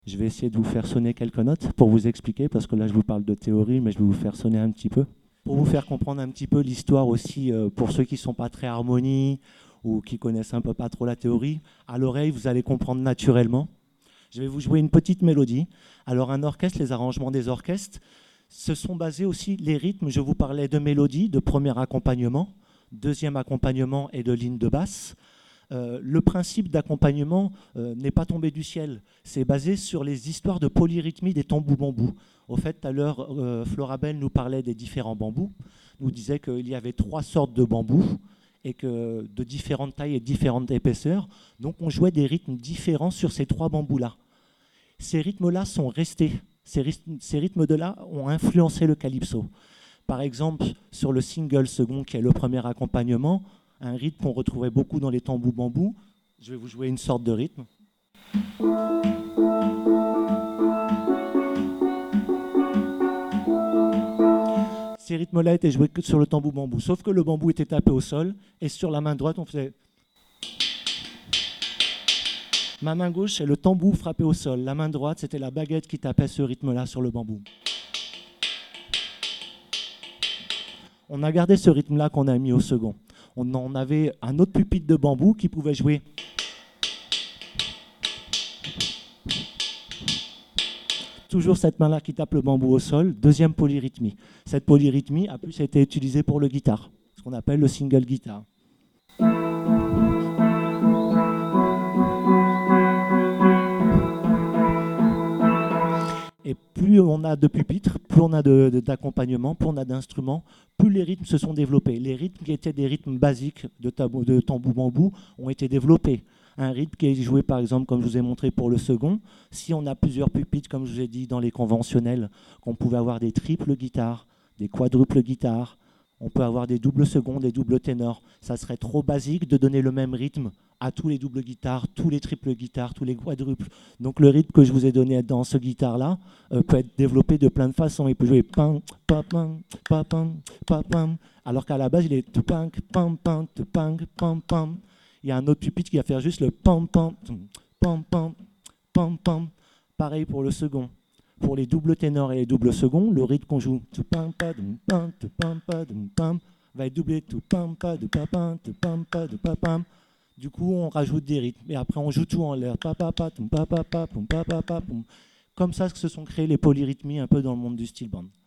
Je vais essayer de vous faire sonner quelques notes pour vous expliquer, parce que là je vous parle de théorie, mais je vais vous faire sonner un petit peu. Pour vous faire comprendre un petit peu l'histoire aussi, pour ceux qui ne sont pas très harmonie ou qui connaissent un peu pas trop la théorie, à l'oreille vous allez comprendre naturellement. Je vais vous jouer une petite mélodie. Alors un orchestre, les arrangements des orchestres, se sont basés aussi, les rythmes, je vous parlais de mélodie, de premier accompagnement, deuxième accompagnement et de ligne de basse. Le principe d'accompagnement n'est pas tombé du ciel. C'est basé sur les histoires de polyrythmie des tambours-bambous. Au fait, tout à l'heure, Florabel nous parlait des différents bambous, nous disait qu'il y avait 3 sortes de bambous et que de différentes tailles et différentes épaisseurs. Donc on jouait des rythmes différents sur ces 3 bambous-là. Ces rythmes-là sont restés. Ces rythmes-là ont influencé le calypso. Par exemple, sur le single second, qui est le premier accompagnement, un rythme qu'on retrouvait beaucoup dans les tambours bambous. Je vais vous jouer une sorte de rythme. Ces rythmes-là étaient joués que sur le tambour bambou, sauf que le bambou était tapé au sol, et sur la main droite, on faisait... Ma main gauche, c'est le tambour frappé au sol. La main droite, c'était la baguette qui tapait ce rythme-là sur le bambou. On a gardé ce rythme-là qu'on a mis au second. On en avait un autre pupitre de bambou qui pouvait jouer. Toujours cette main-là qui tape le bambou au sol, deuxième polyrythmie. Cette polyrythmie a plus été utilisée pour le guitare, ce qu'on appelle le single guitar. Et plus on a de pupitres, plus on a d'accompagnement, plus on a d'instruments, plus les rythmes se sont développés. Les rythmes qui étaient des rythmes basiques de tambour-bambou ont été développés. Un rythme qui est joué, par exemple, comme je vous ai montré pour le second, si on a plusieurs pupitres, comme je vous ai dit dans les conventionnels, qu'on pouvait avoir des triples guitares, des quadruples guitares, on peut avoir des doubles seconds, des doubles ténors. Ça serait trop basique de donner le même rythme à tous les doubles guitares, tous les triples guitares, tous les quadruples. Donc le rythme que je vous ai donné dans ce guitare-là peut être développé de plein de façons. Il peut jouer pam, pam, pam, pam, pam, pam, alors qu'à la base il est pam, pam, pam, pam, pam, pam. Il y a un autre pupitre qui va faire juste le pam, pam, pam, pam, pam, pam. Pareil pour le second. Pour les doubles ténors et les doubles seconds, le rythme qu'on joue va être doublé. Du coup, on rajoute des rythmes. Et après, on joue tout en l'air. Comme ça que se sont créées les polyrythmies un peu dans le monde du steel band.